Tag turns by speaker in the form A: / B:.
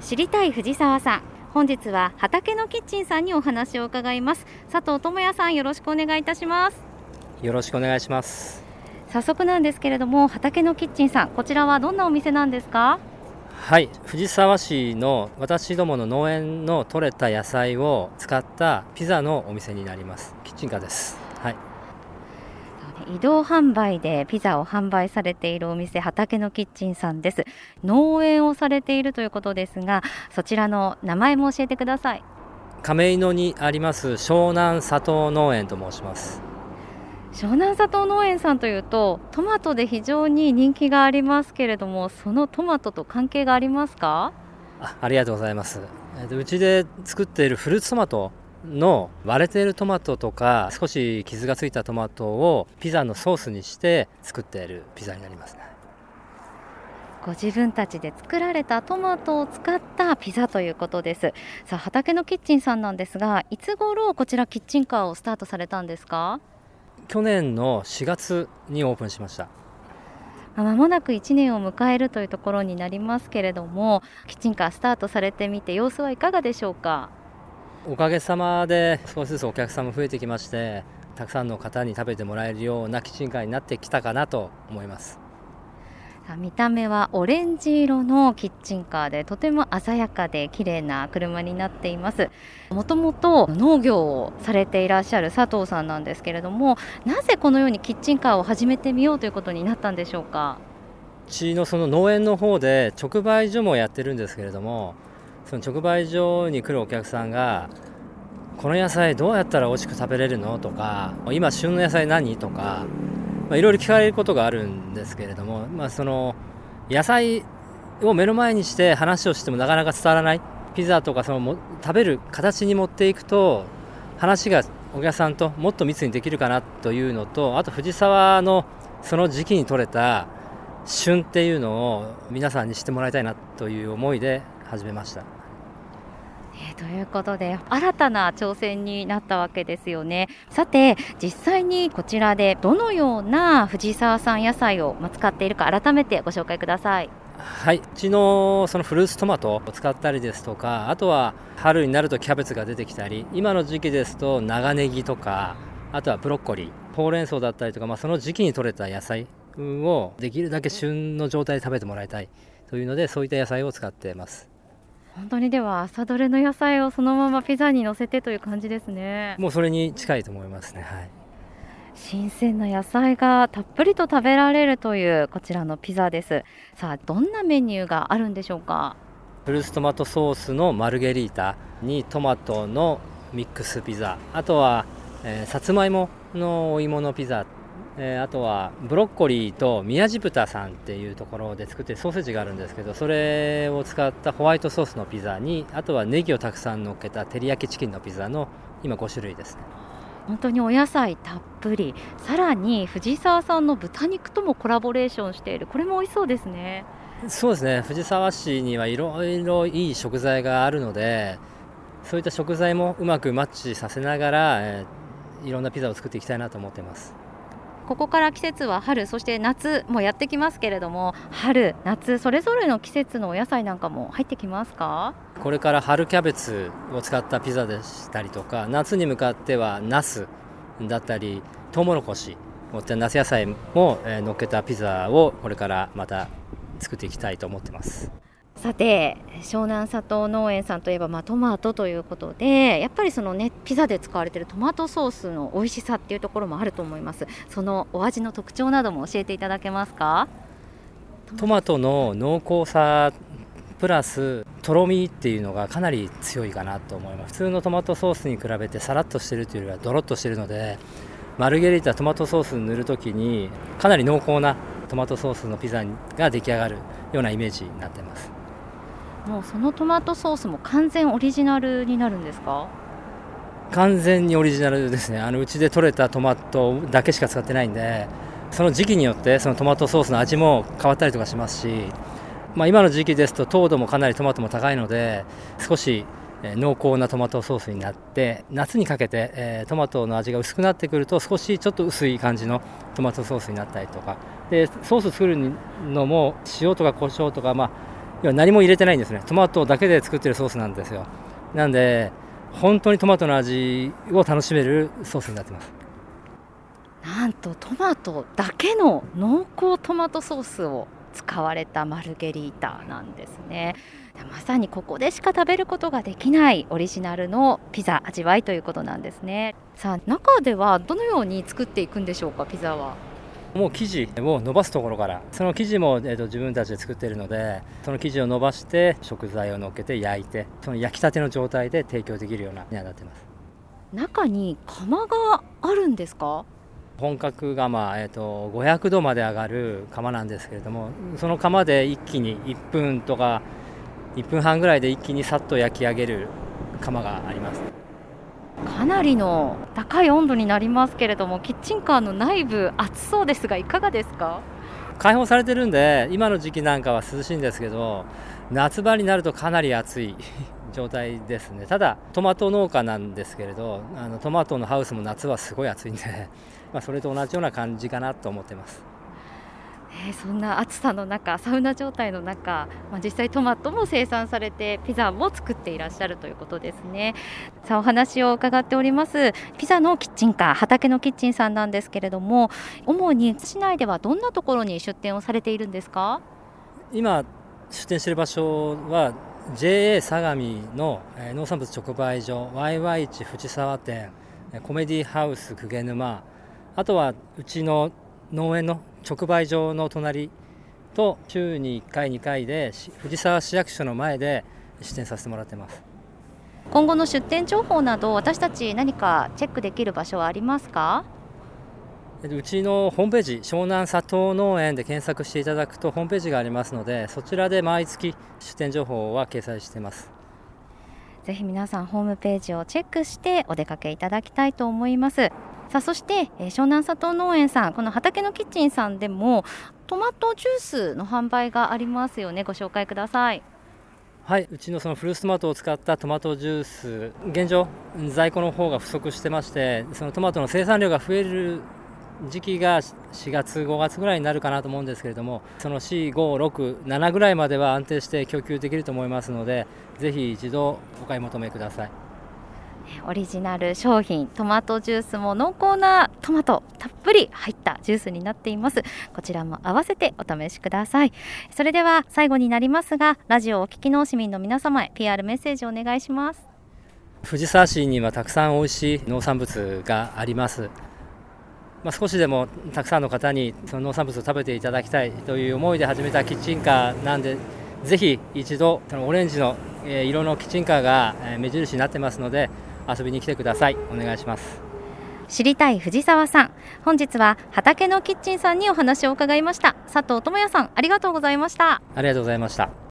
A: 知りたい藤沢さん、本日は畑のキッチンさんにお話を伺います。佐藤智也さん、よろしくお願いいたします。
B: よろしくお願いします。
A: 早速なんですけれども、畑のキッチンさん、こちらはどんなお店なんですか？
B: はい、藤沢市の私どもの農園の採れた野菜を使ったピザのお店になります。キッチンカーです。はい、
A: 移動販売でピザを販売されているお店、畑のキッチンさんです。農園をされているということですが、そちらの名前も教えてください。
B: 亀戸にあります湘南佐藤農園と申します。
A: 湘南佐藤農園さんというとトマトで非常に人気がありますけれども、そのトマトと関係がありますか？
B: ありがとうございます。うちで作っているフルーツトマトの割れているトマトとか少し傷がついたトマトをピザのソースにして作っているピザになりますね。
A: ご自分たちで作られたトマトを使ったピザということです。さあ、畑のキッチンさんなんですが、いつ頃こちらキッチンカーをスタートされたんですか？
B: 去年の4月にオープンしました。
A: 間もなく1年を迎えるというところになりますけれども、キッチンカースタートされてみて様子はいかがでしょうか？
B: おかげさまで少しずつお客さんも増えてきまして、たくさんの方に食べてもらえるようなキッチンカーになってきたかなと思います。
A: 見た目はオレンジ色のキッチンカーで、とても鮮やかで綺麗な車になっています。もともと農業をされていらっしゃる佐藤さんなんですけれども、なぜこのようにキッチンカーを始めてみようということになったんでしょうか？
B: うちのその農園の方で直売所もやってるんですけれども、その直売所に来るお客さんがこの野菜どうやったら美味しく食べれるのとか、今旬の野菜何とか、いろいろ聞かれることがあるんですけれども、その野菜を目の前にして話をしてもなかなか伝わらない。ピザとか食べる形に持っていくと話がお客さんともっと密にできるかなというのと、あと藤沢のその時期に採れた旬っていうのを皆さんに知ってもらいたいなという思いで始めました。
A: ということで新たな挑戦になったわけですよね。さて、実際にこちらでどのような藤沢産野菜を使っているか改めてご紹介ください。
B: はい、うちのそのフルーツトマトを使ったりですとか、あとは春になるとキャベツが出てきたり、今の時期ですと長ネギとか、あとはブロッコリー、ほうれん草だったりとか、その時期に採れた野菜をできるだけ旬の状態で食べてもらいたいというので、そういった野菜を使っています。
A: 本当にでは朝どれの野菜をそのままピザに乗せてという感じですね。
B: もうそれに近いと思いますね。はい、
A: 新鮮な野菜がたっぷりと食べられるというこちらのピザです。さあ、どんなメニューがあるんでしょうか？
B: フルーツトマトソースのマルゲリータにトマトのミックスピザ、あとは、さつまいものお芋のピザ、あとはブロッコリーと宮地豚さんっていうところで作っているソーセージがあるんですけど、それを使ったホワイトソースのピザに、あとはネギをたくさん乗っけた照り焼きチキンのピザの今5種類ですね。
A: 本当にお野菜たっぷり、さらに藤沢産の豚肉ともコラボレーションしている、これも美味しそうですね。
B: そうですね、藤沢市にはいろいろいい食材があるので、そういった食材もうまくマッチさせながら、いろんなピザを作っていきたいなと思っています。
A: ここから季節は春、そして夏もやってきますけれども、春夏それぞれの季節のお野菜なんかも入ってきますか？
B: これから春キャベツを使ったピザでしたりとか、夏に向かってはナスだったりトウモロコシ、夏野菜も乗っけたピザをこれからまた作っていきたいと思ってます。
A: さて、湘南佐藤農園さんといえば、トマトということで、やっぱりピザで使われているトマトソースの美味しさっていうところもあると思います。そのお味の特徴なども教えていただけますか？
B: トマトの濃厚さプラスとろみっていうのがかなり強いかなと思います。普通のトマトソースに比べてさらっとしてるというよりはドロッとしてるので、マルゲリータトマトソースに塗るときにかなり濃厚なトマトソースのピザが出来上がるようなイメージになっています。
A: もうそのトマトソースも完全オリジナルになるんですか？
B: 完全にオリジナルですね。うちで採れたトマトだけしか使ってないんで、その時期によってそのトマトソースの味も変わったりとかしますし、今の時期ですと糖度もかなりトマトも高いので、少し濃厚なトマトソースになって、夏にかけてトマトの味が薄くなってくると少しちょっと薄い感じのトマトソースになったりとかで、ソース作るのも塩とか胡椒とか、 要は何も入れてないんですね。トマトだけで作ってるソースなんですよ。なんで本当にトマトの味を楽しめるソースになってます。
A: なんとトマトだけの濃厚トマトソースを使われたマルゲリータなんですね。まさにここでしか食べることができないオリジナルのピザ味わいということなんですね。さあ、中ではどのように作っていくんでしょうか、ピザは。
B: もう生地を伸ばすところから、その生地も、自分たちで作っているので、その生地を伸ばして食材を乗っけて焼いて、その焼きたての状態で提供できるようになっています。
A: 中に窯があるんですか？
B: 本格窯、500度まで上がる窯なんですけれども、その窯で一気に1分とか1分半ぐらいで一気にさっと焼き上げる窯があります。
A: かなりの高い温度になりますけれども、キッチンカーの内部暑そうですがいかがですか？
B: 開放されてるんで今の時期なんかは涼しいんですけど、夏場になるとかなり暑い状態ですね。ただトマト農家なんですけれど、トマトのハウスも夏はすごい暑いんでそれと同じような感じかなと思ってます。
A: そんな暑さの中、サウナ状態の中、実際トマトも生産されてピザも作っていらっしゃるということですね。さあ、お話を伺っておりますピザのキッチンカー、畑のキッチンさんなんですけれども、主に市内ではどんなところに出店をされているんですか？
B: 今出店している場所は JA 相模の農産物直売所 YY1 藤沢店、コメディハウス鵠沼、あとはうちの農園の直売所の隣と週に1回2回で藤沢市役所の前で出店させてもらってます。
A: 今後の出店情報など私たち何かチェックできる場所はありますか？
B: うちのホームページ湘南佐藤農園で検索していただくとホームページがありますので、そちらで毎月出店情報は掲載しています。
A: ぜひ皆さんホームページをチェックしてお出かけいただきたいと思います。さあ、そして湘南佐藤農園さん、この畑のキッチンさんでもトマトジュースの販売がありますよね。ご紹介ください。
B: はい、うちのそのフルーツトマトを使ったトマトジュース、現状在庫の方が不足してまして、そのトマトの生産量が増える時期が4月5月ぐらいになるかなと思うんですけれども、その4、5、6、7ぐらいまでは安定して供給できると思いますので、ぜひ一度お買い求めください。
A: オリジナル商品トマトジュースも濃厚なトマトたっぷり入ったジュースになっています。こちらも合わせてお試しください。それでは最後になりますが、ラジオをお聞きの市民の皆様へ PR メッセージをお願いします。
B: 藤沢市にはたくさん美味しい農産物があります。少しでもたくさんの方にその農産物を食べていただきたいという思いで始めたキッチンカーなんで、ぜひ一度そのオレンジの色のキッチンカーが目印になってますので遊びに来てください。お願いします。
A: 知りたい藤沢さん、本日は畑のキッチンさんにお話を伺いました。佐藤智也さん、ありがとうございました。
B: ありがとうございました。